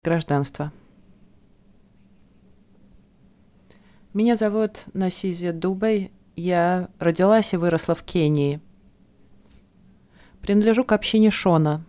Гражданство. Меня зовут Насизи Дубей. Я родилась и выросла в Кении. Принадлежу к общине Шона.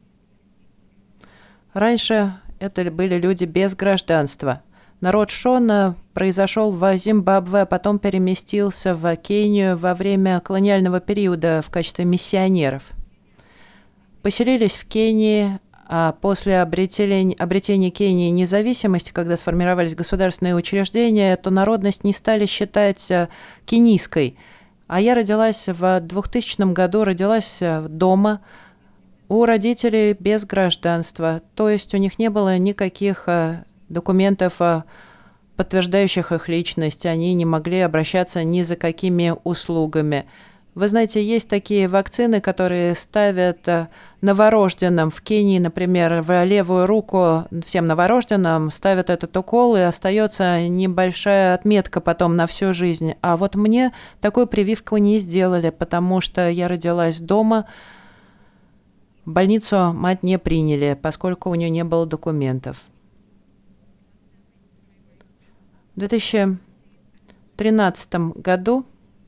Раньше это были люди без гражданства. Народ Шона произошел в Зимбабве, а потом переместился в Кению во время колониального периода в качестве миссионеров. Поселились в Кении, а после обретения Кении независимости, когда сформировались государственные учреждения, эту народность не стали считать кенийской. А я родилась в 2000 году, родилась дома у родителей без гражданства. То есть у них не было никаких документов, подтверждающих их личность. Они не могли обращаться ни за какими услугами. Вы знаете, есть такие вакцины, которые ставят новорожденным в Кении, например, в левую руку всем новорожденным ставят этот укол, и остается небольшая отметка потом на всю жизнь. А вот мне такую прививку не сделали, потому что я родилась дома. В больницу мать не приняли, поскольку у нее не было документов. В 2013 году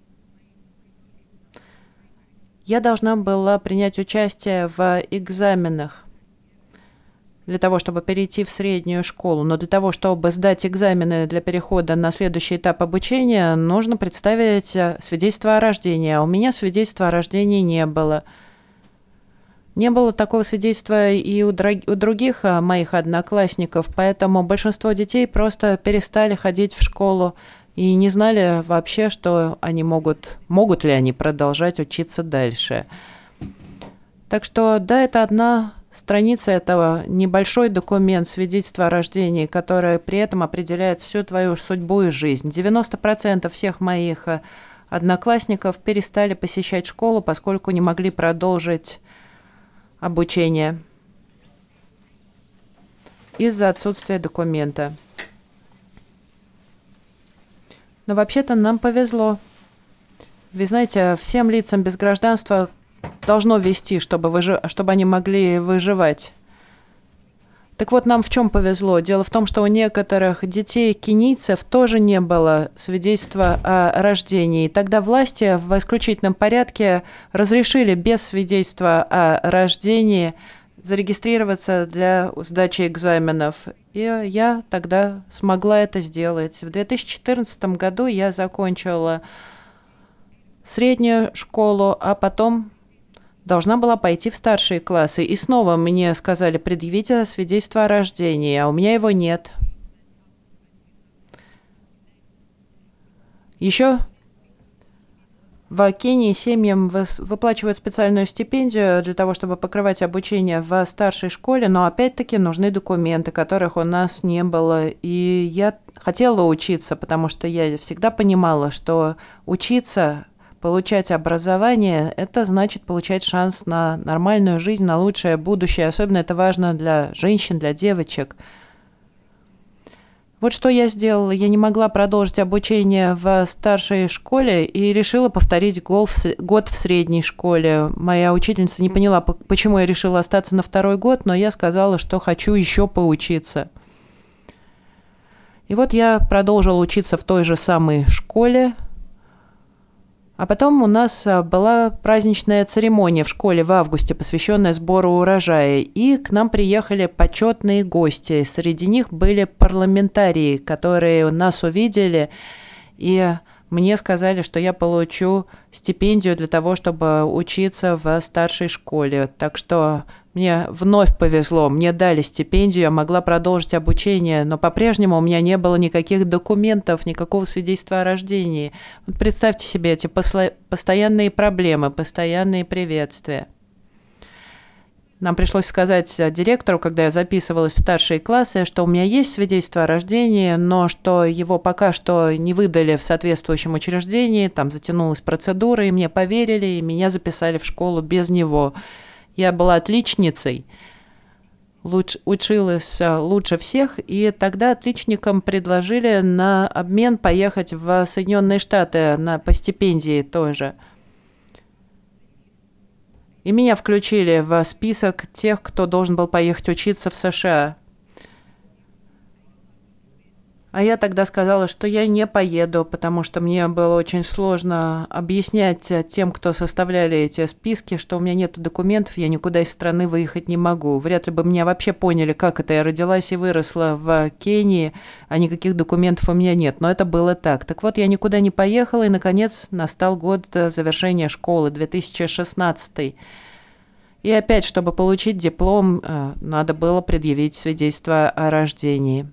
я должна была принять участие в экзаменах для того, чтобы перейти в среднюю школу. Но для того, чтобы сдать экзамены для перехода на следующий этап обучения, нужно представить свидетельство о рождении. А у меня свидетельства о рождении не было. Не было такого свидетельства и у других моих одноклассников, поэтому большинство детей просто перестали ходить в школу и не знали вообще, что они могут ли они продолжать учиться дальше. Так что, да, это одна страница этого, небольшой документ, свидетельство о рождении, которое при этом определяет всю твою судьбу и жизнь. 90% всех моих одноклассников перестали посещать школу, поскольку не могли продолжить обучение из-за отсутствия документа. Но вообще-то нам повезло. Вы знаете, всем лицам без гражданства должно вести, чтобы они могли выживать. Так вот, нам в чем повезло? Дело в том, что у некоторых детей кенийцев тоже не было свидетельства о рождении. Тогда власти в исключительном порядке разрешили без свидетельства о рождении зарегистрироваться для сдачи экзаменов. И я тогда смогла это сделать. В 2014 году я закончила среднюю школу, а потом должна была пойти в старшие классы. И снова мне сказали, предъявите свидетельство о рождении, а у меня его нет. Еще в Кении семьям выплачивают специальную стипендию для того, чтобы покрывать обучение в старшей школе, но опять-таки нужны документы, которых у нас не было. И я хотела учиться, потому что я всегда понимала, что учиться, получать образование, это значит получать шанс на нормальную жизнь, на лучшее будущее. Особенно это важно для женщин, для девочек. Вот что я сделала. Я не могла продолжить обучение в старшей школе и решила повторить год в средней школе. Моя учительница не поняла, почему я решила остаться на второй год, но я сказала, что хочу еще поучиться. И вот я продолжила учиться в той же самой школе. А потом у нас была праздничная церемония в школе в августе, посвященная сбору урожая. И к нам приехали почетные гости. Среди них были парламентарии, которые нас увидели. И мне сказали, что я получу стипендию для того, чтобы учиться в старшей школе. Так что мне вновь повезло. Мне дали стипендию, я могла продолжить обучение, но по-прежнему у меня не было никаких документов, никакого свидетельства о рождении. Вот представьте себе эти постоянные проблемы, постоянные приветствия. Нам пришлось сказать директору, когда я записывалась в старшие классы, что у меня есть свидетельство о рождении, но что его пока что не выдали в соответствующем учреждении, там затянулась процедура, и мне поверили, и меня записали в школу без него. Я была отличницей, училась лучше всех, и тогда отличникам предложили на обмен поехать в Соединенные Штаты по стипендии тоже. И меня включили в список тех, кто должен был поехать учиться в США. А я тогда сказала, что я не поеду, потому что мне было очень сложно объяснять тем, кто составляли эти списки, что у меня нет документов, я никуда из страны выехать не могу. Вряд ли бы меня вообще поняли, как это. Я родилась и выросла в Кении, а никаких документов у меня нет. Но это было так. Так вот, я никуда не поехала, и, наконец, настал год завершения школы, 2016. И опять, чтобы получить диплом, надо было предъявить свидетельство о рождении.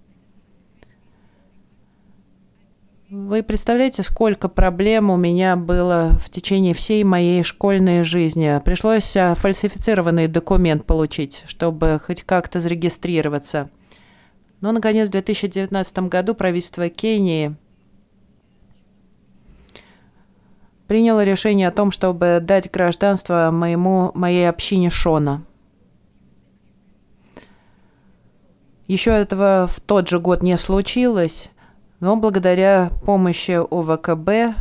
Вы представляете, сколько проблем у меня было в течение всей моей школьной жизни. Пришлось фальсифицированный документ получить, чтобы хоть как-то зарегистрироваться. Но, наконец, в 2019 году правительство Кении приняло решение о том, чтобы дать гражданство моей общине Шона. Еще этого в тот же год не случилось, но благодаря помощи ОВКБ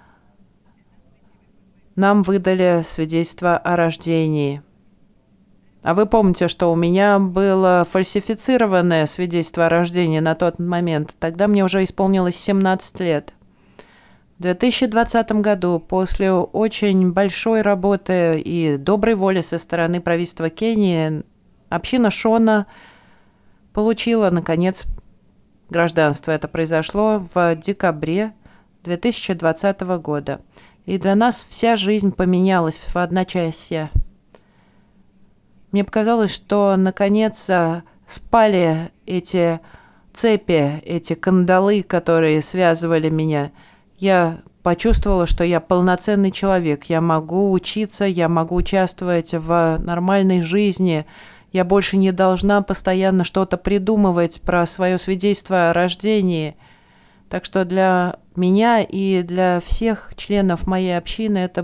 нам выдали свидетельство о рождении. А вы помните, что у меня было фальсифицированное свидетельство о рождении на тот момент? Тогда мне уже исполнилось 17 лет. В 2020 году, после очень большой работы и доброй воли со стороны правительства Кении, община Шона получила, наконец, гражданство. Это произошло в декабре 2020 года. И для нас вся жизнь поменялась в одночасье. Мне показалось, что наконец спали эти цепи, эти кандалы, которые связывали меня. Я почувствовала, что я полноценный человек. Я могу учиться, я могу участвовать в нормальной жизни. Я больше не должна постоянно что-то придумывать про свое свидетельство о рождении. Так что для меня и для всех членов моей общины это